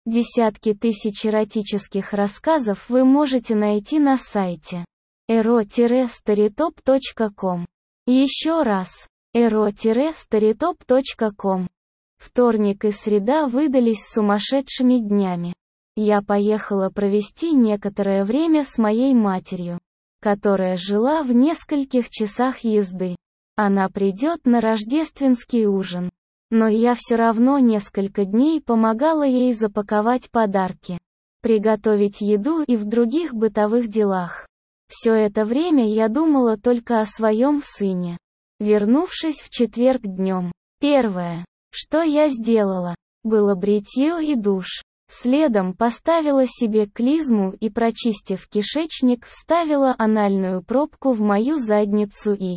Десятки тысяч эротических рассказов вы можете найти на сайте ero-storytop.com. Еще раз, ero-storytop.com. Вторник и среда выдались сумасшедшими днями. Я поехала провести некоторое время с моей матерью, которая жила в нескольких часах езды. Она придет на рождественский ужин. Но я все равно несколько дней помогала ей запаковать подарки, приготовить еду и в других бытовых делах. Все это время я думала только о своем сыне. Вернувшись в четверг днем, первое, что я сделала, было бритье и душ. Следом поставила себе клизму и, прочистив кишечник, вставила анальную пробку в мою задницу и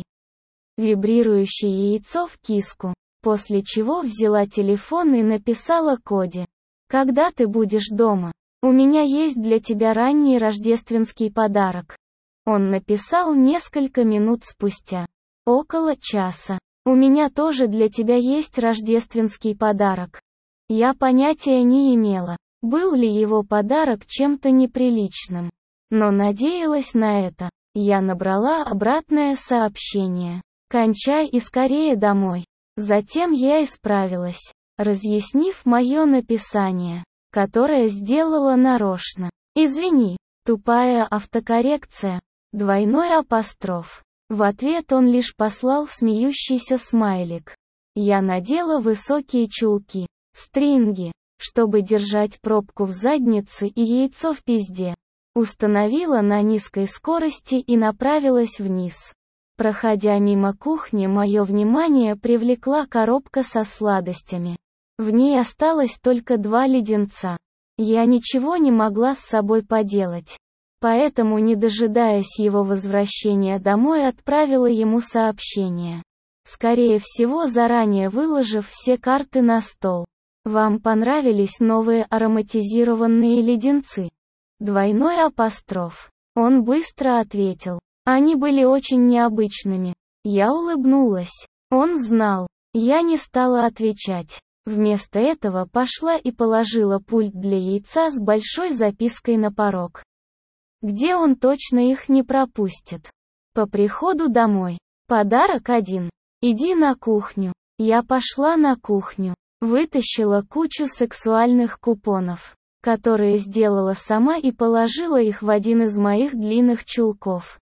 вибрирующее яйцо в киску. После чего взяла телефон и написала Коди: «Когда ты будешь дома? У меня есть для тебя ранний рождественский подарок». Он написал несколько минут спустя. Около часа. «У меня тоже для тебя есть рождественский подарок». Я понятия не имела, был ли его подарок чем-то неприличным. Но надеялась на это. Я набрала обратное сообщение: «Кончай и скорее домой». Затем я исправилась, разъяснив мое написание, которое сделала нарочно. «Извини, тупая автокоррекция». Двойной апостроф. В ответ он лишь послал смеющийся смайлик. Я надела высокие чулки, стринги, чтобы держать пробку в заднице и яйцо в пизде. Установила на низкой скорости и направилась вниз. Проходя мимо кухни, мое внимание привлекла коробка со сладостями. В ней осталось только 2 леденца. Я ничего не могла с собой поделать. Поэтому, не дожидаясь его возвращения домой, отправила ему сообщение. Скорее всего, заранее выложив все карты на стол. «Вам понравились новые ароматизированные леденцы?» Двойной апостроф. Он быстро ответил: «Они были очень необычными». Я улыбнулась. Он знал. Я не стала отвечать. Вместо этого пошла и положила пульт для яйца с большой запиской на порог, где он точно их не пропустит. По приходу домой. Подарок 1. Иди на кухню. Я пошла на кухню. Вытащила кучу сексуальных купонов, которые сделала сама, и положила их в один из моих длинных чулков.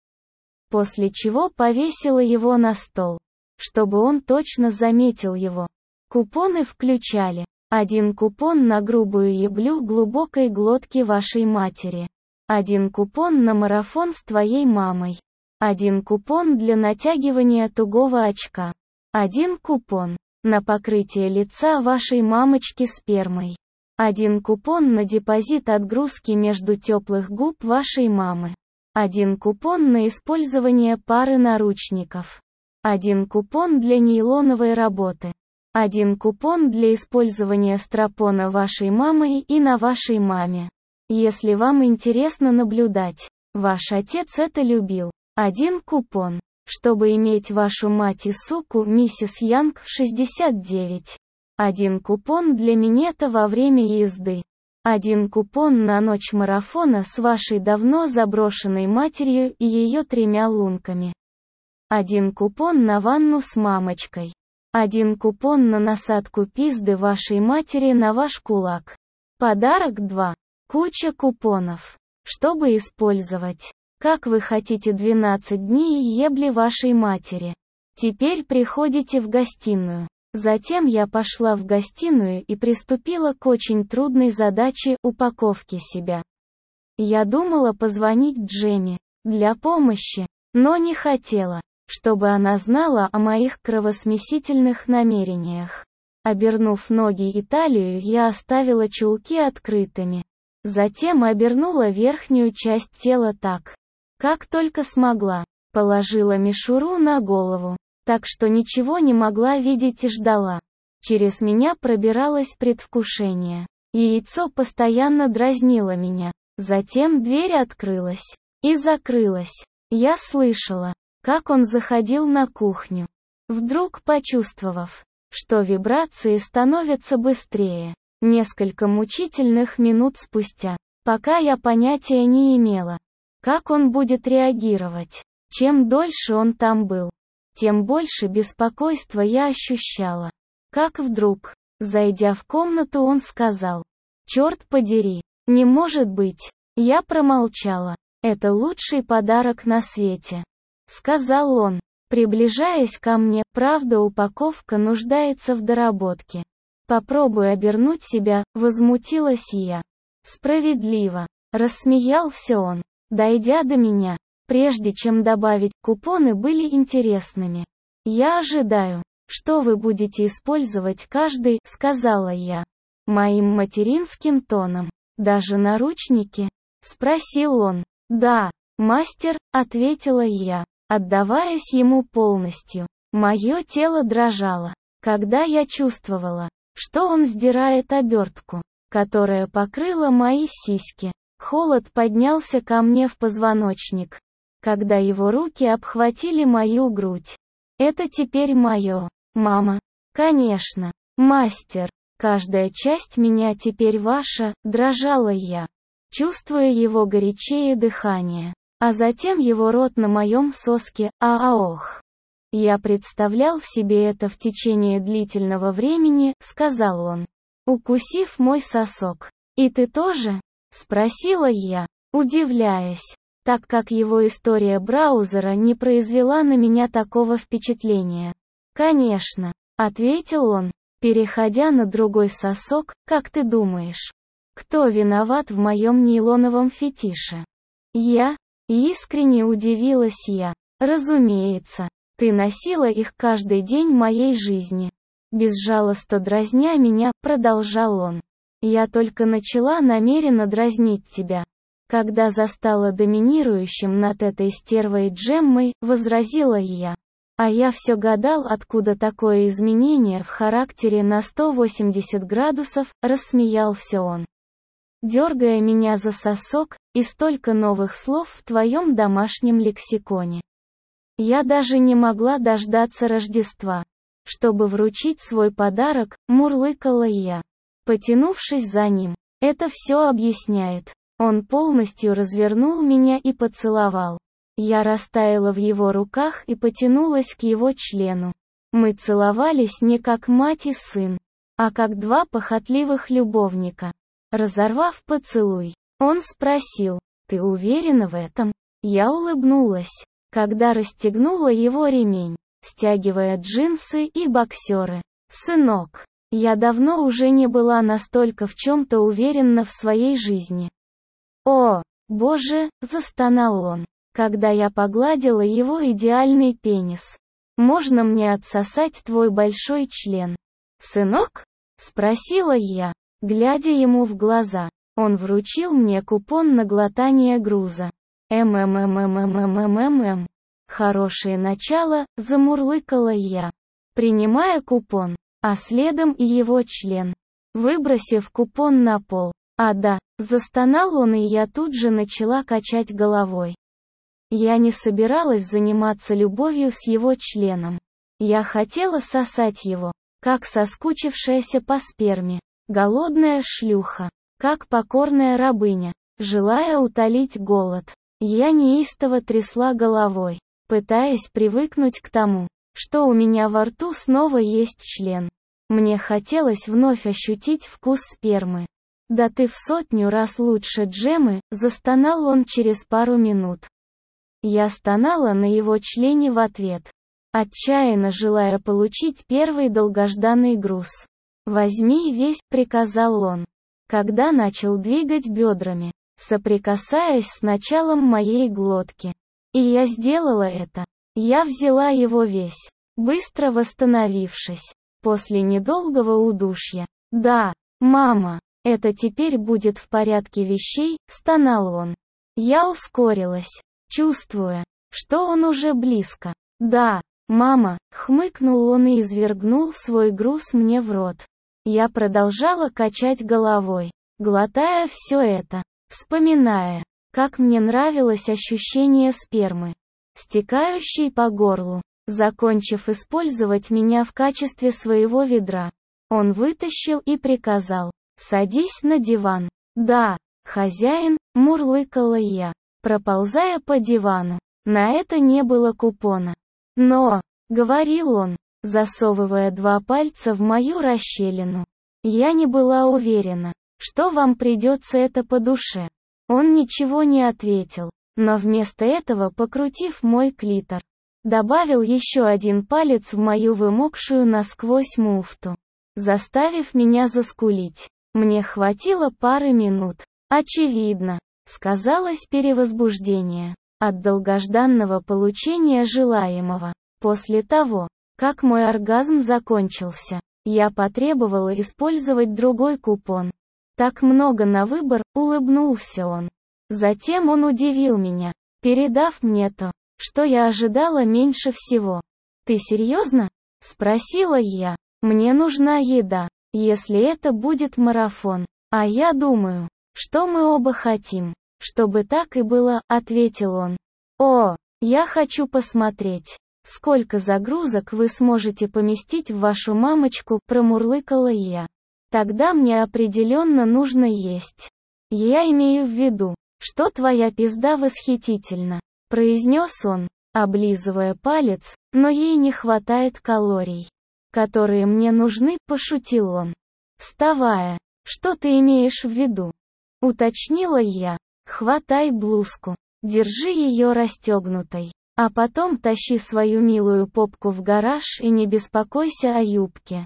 После чего повесила его на стол, чтобы он точно заметил его. Купоны включали: 1 купон на грубую еблю глубокой глотки вашей матери, 1 купон на марафон с твоей мамой, 1 купон для натягивания тугого очка, 1 купон на покрытие лица вашей мамочки спермой, 1 купон на депозит отгрузки между теплых губ вашей мамы, 1 купон на использование пары наручников, 1 купон для нейлоновой работы, 1 купон для использования стропона вашей мамы и на вашей маме. Если вам интересно наблюдать, ваш отец это любил. 1 купон, чтобы иметь вашу мать и суку, миссис Янг, 69. 1 купон для минета во время езды. 1 купон на ночь марафона с вашей давно заброшенной матерью и ее 3 лунками. 1 купон на ванну с мамочкой. 1 купон на насадку пизды вашей матери на ваш кулак. Подарок 2. Куча купонов, чтобы использовать. Как вы хотите 12 дней ебли вашей матери. Теперь приходите в гостиную. Затем я пошла в гостиную и приступила к очень трудной задаче упаковки себя. Я думала позвонить Джемми для помощи, но не хотела, чтобы она знала о моих кровосмесительных намерениях. Обернув ноги и талию, я оставила чулки открытыми. Затем обернула верхнюю часть тела так, как только смогла. Положила мишуру на голову, так что ничего не могла видеть, и ждала. Через меня пробиралось предвкушение. Яйцо постоянно дразнило меня. Затем дверь открылась и закрылась. Я слышала, как он заходил на кухню. Вдруг почувствовав, что вибрации становятся быстрее, Несколько мучительных минут спустя, пока я понятия не имела, как он будет реагировать. Чем дольше он там был, тем больше беспокойства я ощущала. Как вдруг, зайдя в комнату, он сказал: «Черт подери, не может быть». Я промолчала. «Это лучший подарок на свете», — сказал он, приближаясь ко мне. «Правда, упаковка нуждается в доработке. Попробуй обернуть себя», — возмутилась я. «Справедливо», — рассмеялся он, дойдя до меня. Прежде чем добавить, купоны были интересными. «Я ожидаю, что вы будете использовать каждый», — сказала я. Моим материнским тоном. «Даже наручники?» — спросил он. «Да, мастер», — ответила я, отдаваясь ему полностью. Мое тело дрожало, когда я чувствовала, что он сдирает обертку, которая покрыла мои сиськи. Холод поднялся ко мне в позвоночник, когда его руки обхватили мою грудь. «Это теперь мое, мама». «Конечно, мастер, каждая часть меня теперь ваша», — дрожала я, чувствуя его горячее дыхание, а затем его рот на моем соске. Ох. «Я представлял себе это в течение длительного времени», — сказал он, укусив мой сосок. «И ты тоже?» — спросила я, удивляясь, так как его история браузера не произвела на меня такого впечатления. «Конечно», — ответил он, переходя на другой сосок. «Как ты думаешь, кто виноват в моем нейлоновом фетише?» «Я?» — искренне удивилась я. «Разумеется, ты носила их каждый день моей жизни». Безжалостно дразня меня, продолжал он. «Я только начала намеренно дразнить тебя, когда застала доминирующим над этой стервой Джеммой», — возразила я. «А я все гадал, откуда такое изменение в характере на 180 градусов», — рассмеялся он, дергая меня за сосок. «И столько новых слов в твоем домашнем лексиконе. Я даже не могла дождаться Рождества, чтобы вручить свой подарок», — мурлыкала я, потянувшись за ним. «Это все объясняет». Он полностью развернул меня и поцеловал. Я растаяла в его руках и потянулась к его члену. Мы целовались не как мать и сын, а как два похотливых любовника. Разорвав поцелуй, он спросил: «Ты уверена в этом?» Я улыбнулась, когда расстегнула его ремень, стягивая джинсы и боксеры. «Сынок, я давно уже не была настолько в чем-то уверена в своей жизни». «О, боже», — застонал он, когда я погладила его идеальный пенис. «Можно мне отсосать твой большой член?» «Сынок?» — спросила я, глядя ему в глаза. Он вручил мне купон на глотание груза. «Хорошее начало», — замурлыкала я, принимая купон, а следом и его член, выбросив купон на пол. «А да», — застонал он, и я тут же начала качать головой. Я не собиралась заниматься любовью с его членом. Я хотела сосать его, как соскучившаяся по сперме, голодная шлюха, как покорная рабыня, желая утолить голод. Я неистово трясла головой, пытаясь привыкнуть к тому, что у меня во рту снова есть член. Мне хотелось вновь ощутить вкус спермы. «Да ты в 100 раз лучше Джеммы», — застонал он через пару минут. Я стонала на его члене в ответ, отчаянно желая получить первый долгожданный груз. «Возьми весь», — приказал он, когда начал двигать бедрами, соприкасаясь с началом моей глотки. И я сделала это. Я взяла его весь, быстро восстановившись, после недолгого удушья. «Да, мама, это теперь будет в порядке вещей», — стонал он. Я ускорилась, чувствуя, что он уже близко. «Да, мама», — хмыкнул он и извергнул свой груз мне в рот. Я продолжала качать головой, глотая все это, вспоминая, как мне нравилось ощущение спермы, стекающей по горлу. Закончив использовать меня в качестве своего ведра, он вытащил и приказал: Садись на диван. Да, хозяин, мурлыкала я, проползая по дивану. На это не было купона. Но, говорил он, засовывая 2 пальца в мою расщелину. Я не была уверена, что вам придется это по душе. Он ничего не ответил, но вместо этого, покрутив мой клитор, добавил еще 1 палец в мою вымокшую насквозь муфту, заставив меня заскулить. Мне хватило пары минут. Очевидно, сказалось перевозбуждение от долгожданного получения желаемого. После того, как мой оргазм закончился, я потребовала использовать другой купон. Так много на выбор, улыбнулся он. Затем он удивил меня, передав мне то, что я ожидала меньше всего. «Ты серьезно?» — спросила я. «Мне нужна еда, если это будет марафон. А я думаю, что мы оба хотим, чтобы так и было», — ответил он. «О, я хочу посмотреть, сколько загрузок вы сможете поместить в вашу мамочку», — промурлыкала я. «Тогда мне определенно нужно есть. Я имею в виду, что твоя пизда восхитительна», — произнес он, облизывая палец, «но ей не хватает калорий, которые мне нужны», — пошутил он. Вставая, «Что ты имеешь в виду?» — уточнила я. «Хватай блузку, держи ее расстегнутой, а потом тащи свою милую попку в гараж и не беспокойся о юбке».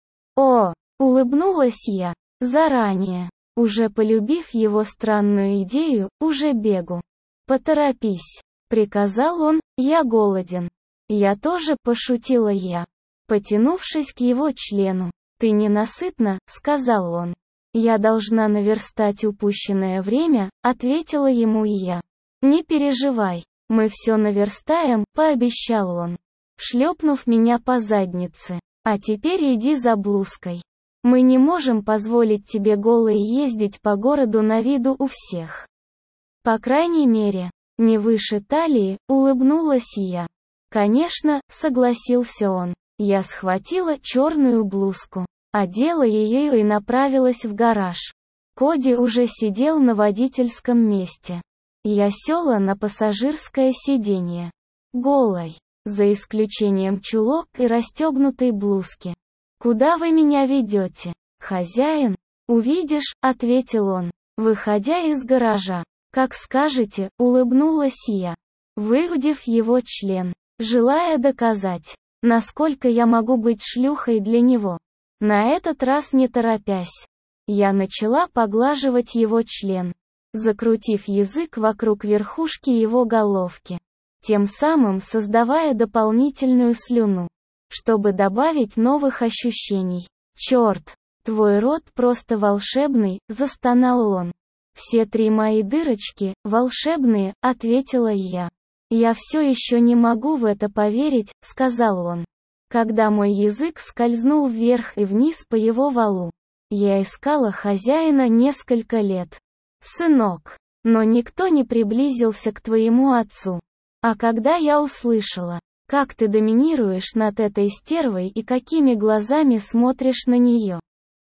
«О!» — улыбнулась я, заранее, уже полюбив его странную идею, уже бегу. «Поторопись», — приказал он, «я голоден». «Я тоже», — пошутила я, потянувшись к его члену. «Ты ненасытна», — сказал он. «Я должна наверстать упущенное время», — ответила ему я. «Не переживай, мы все наверстаем», — пообещал он, шлепнув меня по заднице. «А теперь иди за блузкой. Мы не можем позволить тебе голой ездить по городу на виду у всех. По крайней мере, не выше талии», — улыбнулась я. «Конечно», — согласился он. Я схватила черную блузку, одела ее и направилась в гараж. Коди уже сидел на водительском месте. Я села на пассажирское сиденье. Голой, за исключением чулок и расстегнутой блузки. «Куда вы меня ведете, хозяин?» «Увидишь», — ответил он, выходя из гаража. «Как скажете», — улыбнулась я, выудив его член, желая доказать, насколько я могу быть шлюхой для него. На этот раз не торопясь, я начала поглаживать его член, закрутив язык вокруг верхушки его головки, тем самым создавая дополнительную слюну, чтобы добавить новых ощущений. «Черт, твой рот просто волшебный», — застонал он. «Все 3 мои дырочки волшебные», — ответила я. «Я все еще не могу в это поверить», — сказал он, когда мой язык скользнул вверх и вниз по его валу. «Я искала хозяина несколько лет, сынок, но никто не приблизился к твоему отцу. А когда я услышала, как ты доминируешь над этой стервой и какими глазами смотришь на нее,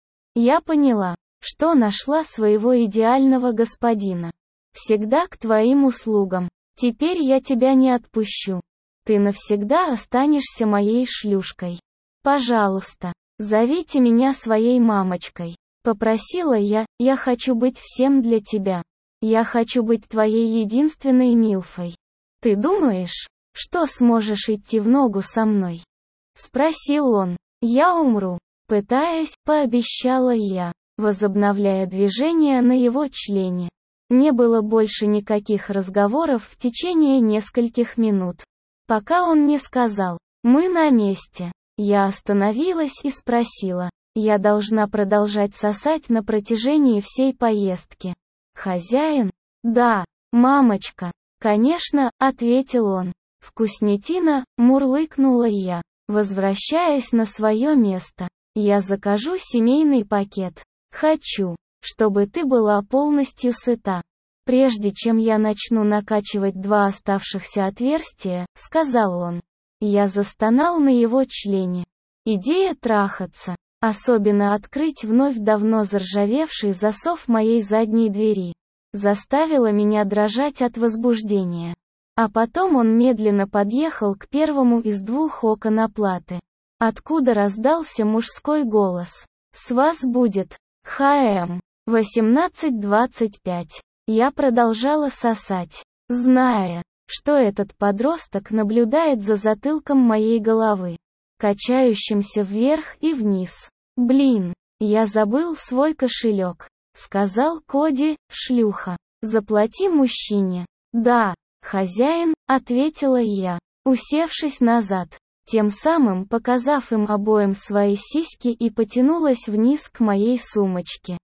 я поняла, что нашла своего идеального господина. Всегда к твоим услугам. Теперь я тебя не отпущу. Ты навсегда останешься моей шлюшкой. Пожалуйста, зовите меня своей мамочкой», — попросила я. «Я хочу быть всем для тебя. Я хочу быть твоей единственной милфой. Ты думаешь, что сможешь идти в ногу со мной?» — спросил он. «Я умру, пытаясь», — пообещала я, возобновляя движение на его члене. Не было больше никаких разговоров в течение нескольких минут, пока он не сказал: «Мы на месте». Я остановилась и спросила: «Я должна продолжать сосать на протяжении всей поездки, хозяин?» «Да, мамочка, конечно», — ответил он. «Вкуснятина», — мурлыкнула я, возвращаясь на свое место. «Я закажу семейный пакет. Хочу, чтобы ты была полностью сыта. Прежде чем я начну накачивать 2 оставшихся отверстия», — сказал он. Я застонал на его члене. Идея трахаться Особенно открыть вновь давно заржавевший засов моей задней двери заставило меня дрожать от возбуждения. А потом он медленно подъехал к первому из двух окон оплаты, откуда раздался мужской голос. «С вас будет, ХМ, 18:25. Я продолжала сосать, зная, что этот подросток наблюдает за затылком моей головы, качающимся вверх и вниз. «Блин, я забыл свой кошелек», — сказал Коди, шлюха. «Заплати мужчине». «Да, хозяин», — ответила я, усевшись назад, тем самым показав им обоим свои сиськи, и потянулась вниз к моей сумочке.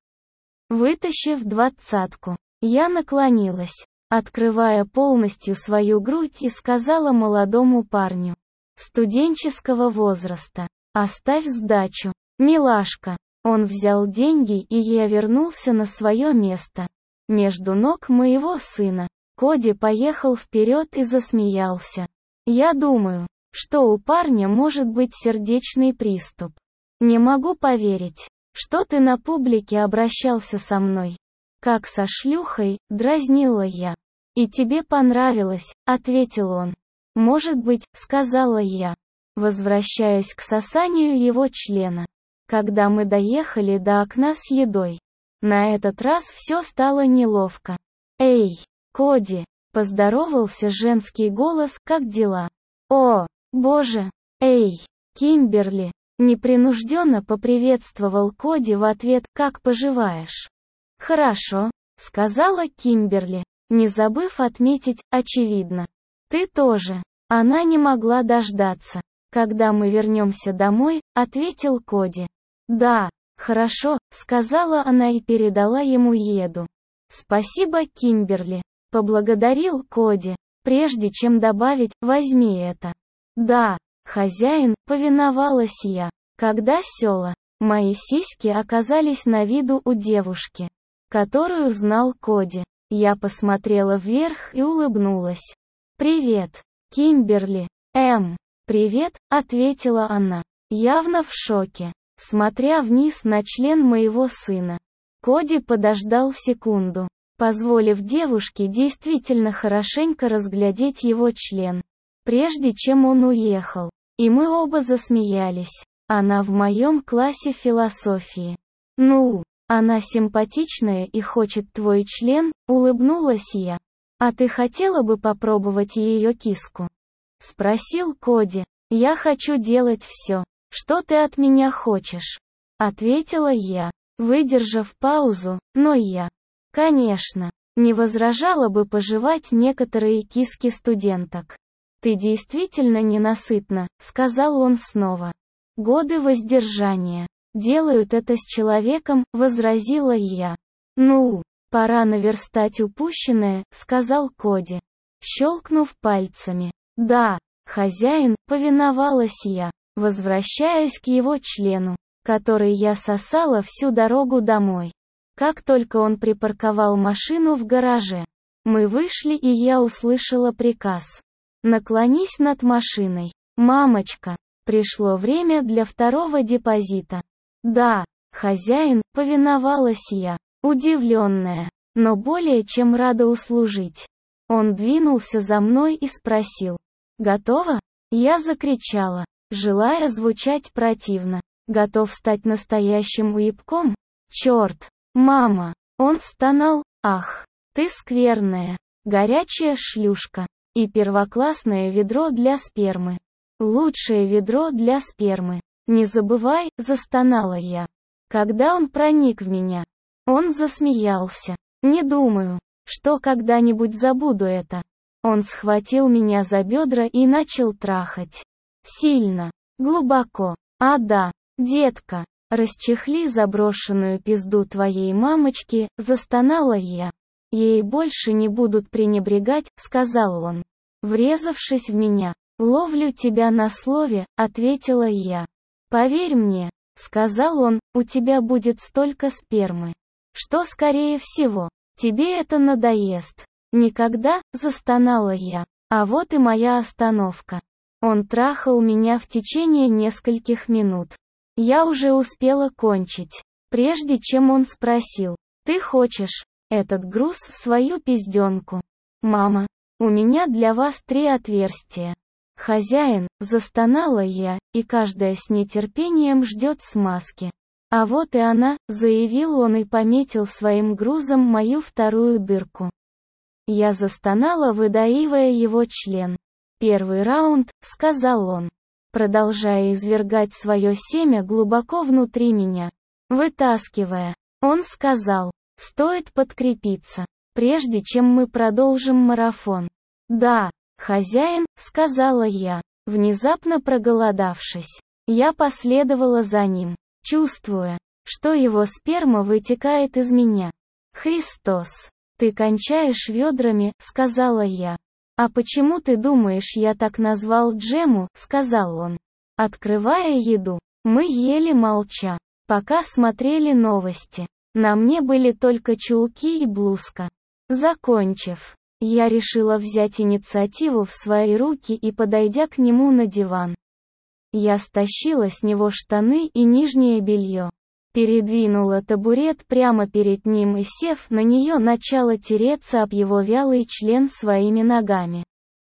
Вытащив 20-ку, я наклонилась, открывая полностью свою грудь, и сказала молодому парню студенческого возраста: «Оставь сдачу, милашка». Он взял деньги, и я вернулся на свое место. Между ног моего сына. Коди поехал вперед и засмеялся. «Я думаю, что у парня может быть сердечный приступ. Не могу поверить, что ты на публике обращался со мной как со шлюхой», — дразнила я. «И тебе понравилось», — ответил он. «Может быть», — сказала я, возвращаясь к сосанию его члена. Когда мы доехали до окна с едой, на этот раз все стало неловко. «Эй, Коди», — поздоровался женский голос, — «как дела?» «О, боже! Эй, Кимберли!» Непринужденно поприветствовал Коди в ответ: «Как поживаешь?» «Хорошо», — сказала Кимберли, не забыв отметить, очевидно. «Ты тоже». Она не могла дождаться, когда мы вернемся домой, — ответил Коди. «Да, хорошо», — сказала она и передала ему еду. «Спасибо, Кимберли», — поблагодарил Коди, прежде чем добавить: «Возьми это». «Да, хозяин», — повиновалась я. Когда села, мои сиськи оказались на виду у девушки, которую знал Коди. Я посмотрела вверх и улыбнулась. «Привет, Кимберли». «Привет», — ответила она, явно в шоке, смотря вниз на член моего сына. Коди подождал секунду, позволив девушке действительно хорошенько разглядеть его член, прежде чем он уехал. И мы оба засмеялись. Она в моем классе философии. «Ну, она симпатичная и хочет твой член», — улыбнулась я. «А ты хотела бы попробовать ее киску?» — спросил Коди. «Я хочу делать все, что ты от меня хочешь», — ответила я, выдержав паузу. Но я, конечно, не возражала бы пожевать некоторые киски студенток. «Ты действительно ненасытна», — сказал он снова. «Годы воздержания делают это с человеком», — возразила я. «Ну, пора наверстать упущенное», — сказал Коди, щелкнув пальцами. «Да, хозяин», — повиновалась я, возвращаясь к его члену, который я сосала всю дорогу домой. Как только он припарковал машину в гараже, мы вышли, и я услышала приказ: «Наклонись над машиной, мамочка, пришло время для второго депозита». «Да, хозяин», — повиновалась я, удивленная, но более чем рада услужить. Он двинулся за мной и спросил: «Готова?» Я закричала, желая звучать противно. «Готов стать настоящим уебком? Черт! Мама!» Он стонал: «Ах, ты скверная, горячая шлюшка, и первоклассное ведро для спермы. Лучшее ведро для спермы. Не забывай», — застонала я. Когда он проник в меня, он засмеялся. «Не думаю, что когда-нибудь забуду это». Он схватил меня за бедра и начал трахать. Сильно, глубоко. «А да, детка, расчехли заброшенную пизду твоей мамочки», — застонала я. «Ей больше не будут пренебрегать», — сказал он, врезавшись в меня. «Ловлю тебя на слове», — ответила я. «Поверь мне», — сказал он, — «у тебя будет столько спермы, что, скорее всего, тебе это надоест». «Никогда», — застонала я. А вот и моя остановка. Он трахал меня в течение нескольких минут. Я уже успела кончить, прежде чем он спросил: «Ты хочешь этот груз в свою пизденку?» «Мама, у меня для вас 3 отверстия». «Хозяин», застонала я, и каждая с нетерпением ждет смазки. «А вот и она», заявил он и пометил своим грузом мою 2-ю дырку. Я застонала, выдаивая его член. «Первый раунд», сказал он, продолжая извергать свое семя глубоко внутри меня. Вытаскивая, он сказал: «Стоит подкрепиться, прежде чем мы продолжим марафон». «Да, хозяин», сказала я, внезапно проголодавшись. Я последовала за ним, чувствуя, что его сперма вытекает из меня. «Христос, ты кончаешь ведрами», сказала я. «А почему ты думаешь, я так назвал Джему?» сказал он. Открывая еду, мы ели молча, пока смотрели новости. На мне были только чулки и блузка. Закончив, я решила взять инициативу в свои руки и, подойдя к нему на диван, я стащила с него штаны и нижнее белье. Передвинула табурет прямо перед ним и, сев на нее, начала тереться об его вялый член своими ногами,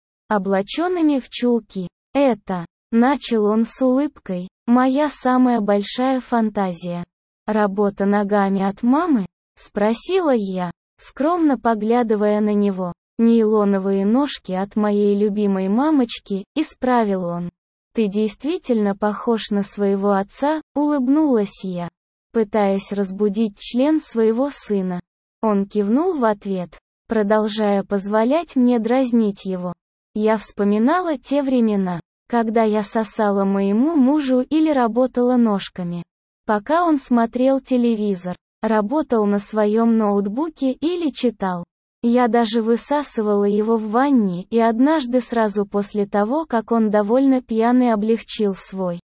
облаченными в чулки. «Это», — начал он с улыбкой, — «моя самая большая фантазия». «Работа ногами от мамы?» — спросила я, скромно поглядывая на него. «Нейлоновые ножки от моей любимой мамочки», — исправил он. «Ты действительно похож на своего отца», — улыбнулась я, пытаясь разбудить член своего сына. Он кивнул в ответ, продолжая позволять мне дразнить его. Я вспоминала те времена, когда я сосала моему мужу или работала ножками, пока он смотрел телевизор, работал на своем ноутбуке или читал. Я даже высасывала его в ванне, и однажды сразу после того, как он довольно пьяный облегчил свой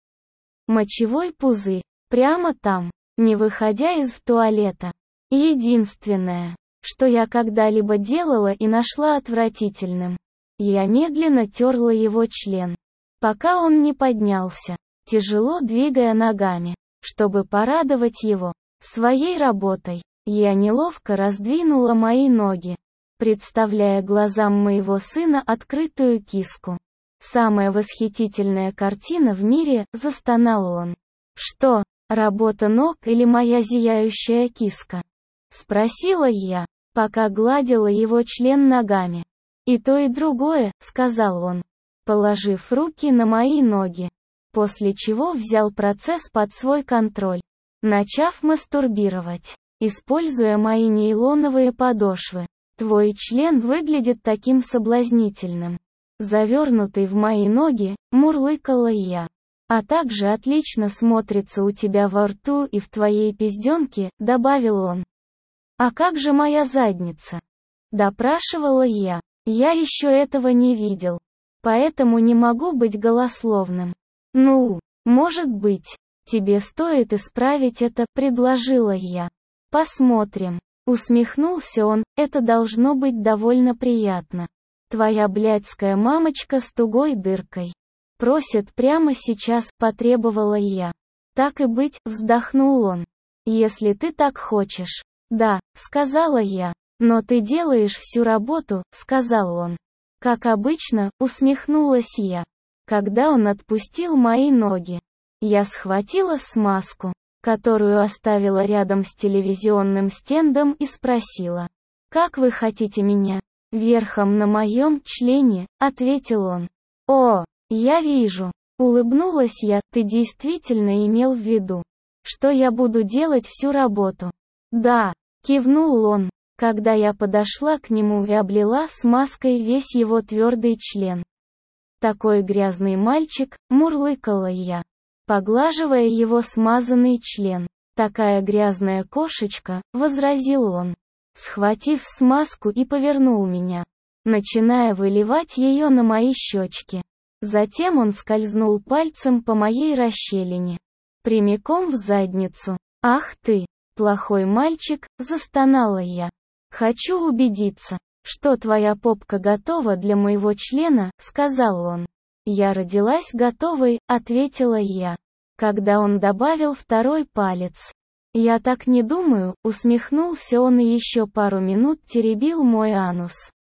мочевой пузырь, прямо там, не выходя из туалета. Единственное, что я когда-либо делала и нашла отвратительным, я медленно терла его член, пока он не поднялся, тяжело двигая ногами, чтобы порадовать его своей работой. Я неловко раздвинула мои ноги, представляя глазам моего сына открытую киску. «Самая восхитительная картина в мире», — застонал он. «Что, работа ног или моя зияющая киска?» — спросила я, пока гладила его член ногами. «И то, и другое», — сказал он, положив руки на мои ноги, после чего взял процесс под свой контроль, начав мастурбировать, используя мои нейлоновые подошвы. «Твой член выглядит таким соблазнительным, завернутый в мои ноги», — мурлыкала я. «А также отлично смотрится у тебя во рту и в твоей пизденке», — добавил он. «А как же моя задница?» — допрашивала я. «Я еще этого не видел, поэтому не могу быть голословным». «Ну, может быть, тебе стоит исправить это», — предложила я. «Посмотрим». Усмехнулся он, «это должно быть довольно приятно. Твоя блядская мамочка с тугой дыркой просит прямо сейчас», — потребовала я. «Так и быть», — вздохнул он. «Если ты так хочешь». «Да», — сказала я. «Но ты делаешь всю работу», — сказал он. «Как обычно», — усмехнулась я. Когда он отпустил мои ноги, я схватила смазку, которую оставила рядом с телевизионным стендом, и спросила: «Как вы хотите меня?» «Верхом на моем члене», — ответил он. «О, я вижу», — улыбнулась я, «ты действительно имел в виду, что я буду делать всю работу?» «Да», — кивнул он, когда я подошла к нему и облила смазкой весь его твердый член. «Такой грязный мальчик», — мурлыкала я, поглаживая его смазанный член. «Такая грязная кошечка», — возразил он, схватив смазку и повернул меня, начиная выливать ее на мои щечки. Затем он скользнул пальцем по моей расщелине, прямиком в задницу. «Ах ты, плохой мальчик», — застонала я. «Хочу убедиться, что твоя попка готова для моего члена», — сказал он. «Я родилась готовой», — ответила я. когда он добавил второй палец. «Я так не думаю», — усмехнулся он и еще пару минут теребил мой анус.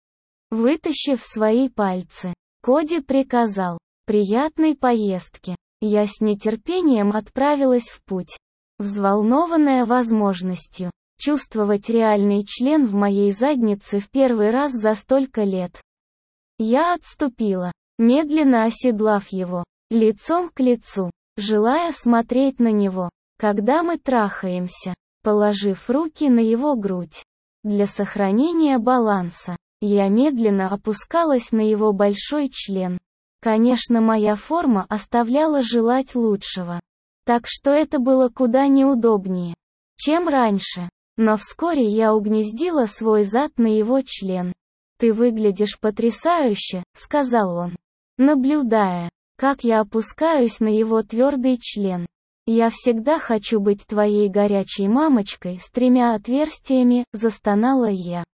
Вытащив свои пальцы, Коди приказал: «Приятной поездки». Я с нетерпением отправилась в путь, взволнованная возможностью чувствовать реальный член в моей заднице в первый раз за столько лет. Я отступила, медленно оседлав его, лицом к лицу, желая смотреть на него, когда мы трахаемся, положив руки на его грудь. Для сохранения баланса, я медленно опускалась на его большой член. Конечно, моя форма оставляла желать лучшего, так что это было куда неудобнее, чем раньше. Но вскоре я угнездила свой зад на его член. «Ты выглядишь потрясающе», — сказал он, наблюдая, как я опускаюсь на его твердый член. «Я всегда хочу быть твоей горячей мамочкой с 3 отверстиями», — застонала я.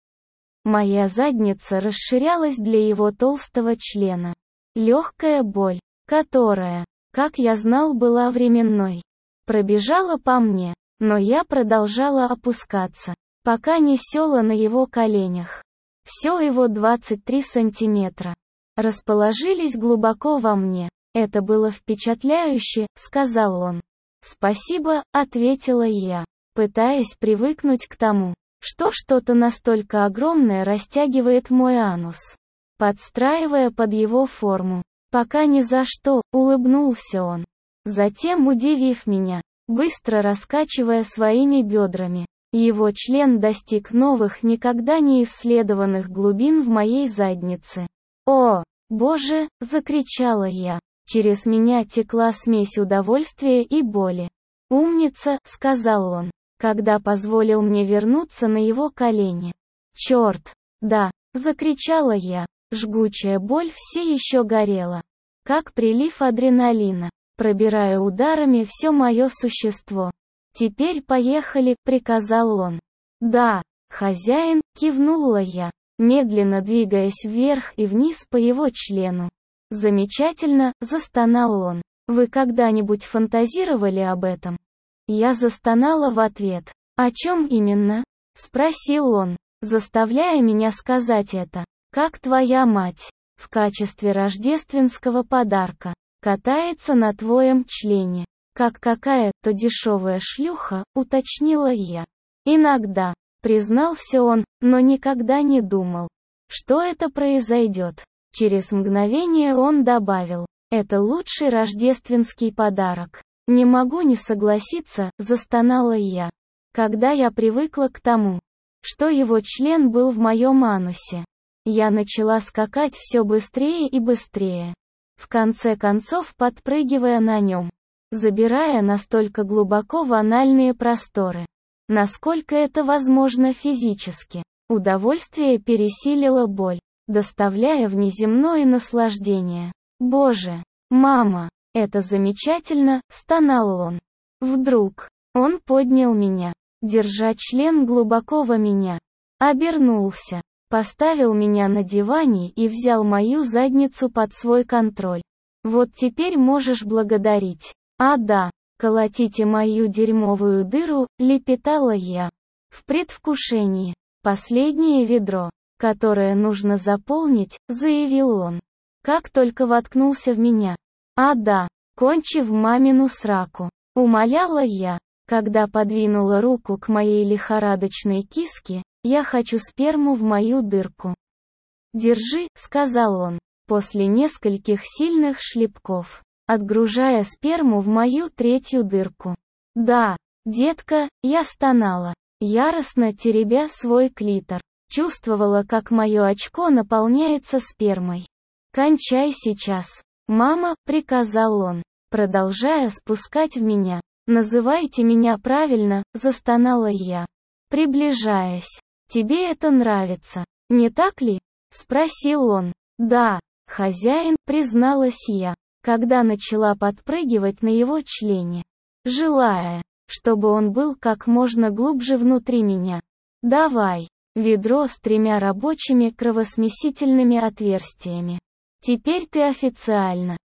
Моя задница расширялась для его толстого члена. Легкая боль, которая, как я знал, была временной, пробежала по мне, но я продолжала опускаться, пока не села на его коленях. Все его 23 сантиметра расположились глубоко во мне. «Это было впечатляюще», — сказал он. «Спасибо», — ответила я, пытаясь привыкнуть к тому, что что-то настолько огромное растягивает мой анус, подстраивая под его форму. «Пока ни за что», — улыбнулся он. Затем, удивив меня, быстро раскачивая своими бедрами, его член достиг новых, никогда не исследованных глубин в моей заднице. «О, боже!» — закричала я. Через меня текла смесь удовольствия и боли. «Умница», — сказал он, когда позволил мне вернуться на его колени. «Черт! Да!» — закричала я. Жгучая боль все еще горела, как прилив адреналина, пробирая ударами все мое существо. «Теперь поехали», — приказал он. «Да, хозяин», — кивнула я, медленно двигаясь вверх и вниз по его члену. «Замечательно», — застонал он. «Вы когда-нибудь фантазировали об этом?» Я застонала в ответ. «О чем именно?» — спросил он, заставляя меня сказать это. «Как твоя мать, в качестве рождественского подарка, катается на твоем члене, как какая-то дешевая шлюха», — уточнила я. «Иногда», — признался он, но никогда не думал, что это произойдет. Через мгновение он добавил: «Это лучший рождественский подарок». «Не могу не согласиться», — застонала я, когда я привыкла к тому, что его член был в моем анусе. Я начала скакать все быстрее и быстрее, в конце концов подпрыгивая на нем, забирая настолько глубоко в анальные просторы, насколько это возможно физически. Удовольствие пересилило боль, доставляя внеземное наслаждение. «Боже! Мама! Это замечательно!» — стонал он. Вдруг, он поднял меня, держа член глубоко во меня, обернулся, поставил меня на диване и взял мою задницу под свой контроль. «Вот теперь можешь благодарить». «А да, колотите мою дерьмовую дыру», — лепетала я, в предвкушении. «Последнее ведро, которое нужно заполнить», — заявил он, как только воткнулся в меня. «А да, кончи в мамину сраку», — умоляла я, когда подвинула руку к моей лихорадочной киске. «Я хочу сперму в мою дырку». «Держи», — сказал он, после нескольких сильных шлепков, отгружая сперму в мою 3-ю дырку. «Да, детка», — я стонала, яростно теребя свой клитор. Чувствовала, как мое очко наполняется спермой. «Кончай сейчас, мама», — приказал он, продолжая спускать в меня. «Называйте меня правильно», — застонала я, приближаясь. «Тебе это нравится, не так ли?» — спросил он. «Да, хозяин», — призналась я, когда начала подпрыгивать на его члене, желая, чтобы он был как можно глубже внутри меня. «Давай». Ведро с 3 рабочими кровосмесительными отверстиями. «Теперь ты официально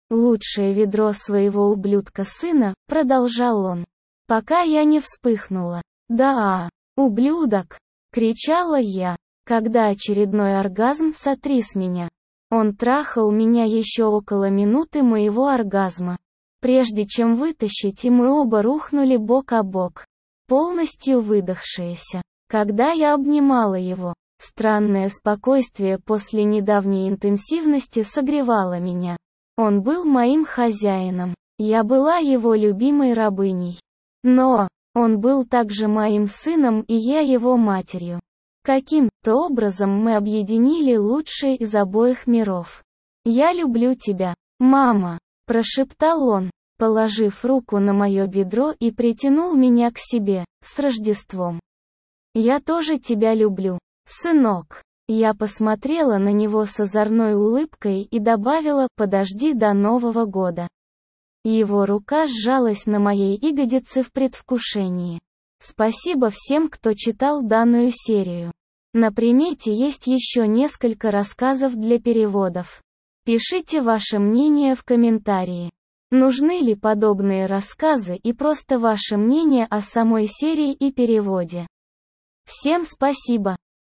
Лучшее ведро своего ублюдка-сына, продолжал он. Пока я не вспыхнула. Да, ублюдок! Кричала я, когда очередной оргазм сотряс меня. Он трахал меня еще около минуты моего оргазма. Прежде чем вытащить, и мы оба рухнули бок о бок, полностью выдохшиеся. Когда я обнимала его, странное спокойствие после недавней интенсивности согревало меня. Он был моим хозяином. Я была его любимой рабыней. Но он был также моим сыном, и я его матерью. Каким-то образом мы объединили лучшее из обоих миров. «Я люблю тебя, мама», — прошептал он, положив руку на мое бедро и притянул меня к себе. «С Рождеством! Я тоже тебя люблю, сынок». Я посмотрела на него с озорной улыбкой и добавила: «Подожди до Нового года». Его рука сжалась на моей ягодице в предвкушении. Спасибо всем, кто читал данную серию. На примете есть еще несколько рассказов для переводов. Пишите ваше мнение в комментарии. Нужны ли подобные рассказы и просто ваше мнение о самой серии и переводе. Всем спасибо.